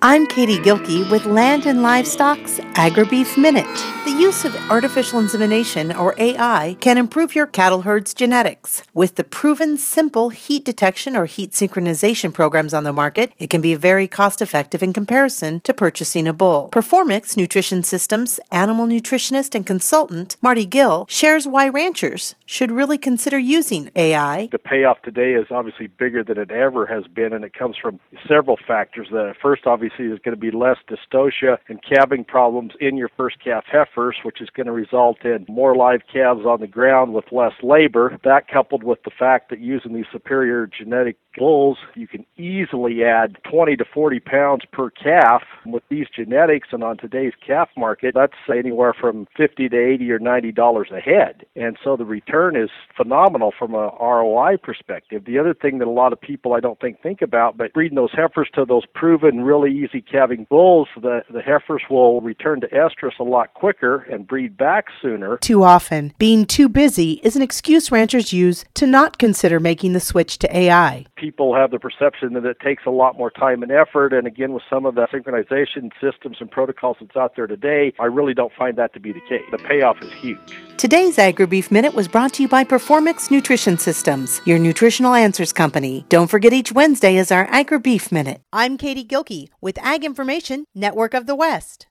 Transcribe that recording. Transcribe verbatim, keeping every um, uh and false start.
I'm Katie Gilkey with Land and Livestock's AgriBeef Minute. The use of artificial insemination, or A I, can improve your cattle herd's genetics. With the proven simple heat detection or heat synchronization programs on the market, it can be very cost-effective in comparison to purchasing a bull. Performix Nutrition Systems animal nutritionist and consultant Marty Gill shares why ranchers should really consider using A I. The payoff today is obviously bigger than it ever has been, and it comes from several factors. The first, obviously, is going to be less dystocia and calving problems in your first calf heifers, which is going to result in more live calves on the ground with less labor. That, coupled with the fact that using these superior genetic bulls, you can easily add twenty to forty pounds per calf with these genetics, and on today's calf market, that's anywhere from fifty to eighty or ninety dollars a head. And so the return is phenomenal from a R O I perspective. The other thing that a lot of people I don't think think about, but breeding those heifers to those proven really easy calving bulls, the, the heifers will return to estrus a lot quicker and breed back sooner. Too often, being too busy is an excuse ranchers use to not consider making the switch to A I. People have the perception that it takes a lot more time and effort, and again, with some of the synchronization systems and protocols that's out there today, I really don't find that to be the case. The payoff is huge. Today's AgriBeef Minute was brought to you by Performix Nutrition Systems, your nutritional answers company. Don't forget each Wednesday is our AgriBeef Minute. I'm Katie Gilkey with Ag Information Network of the West.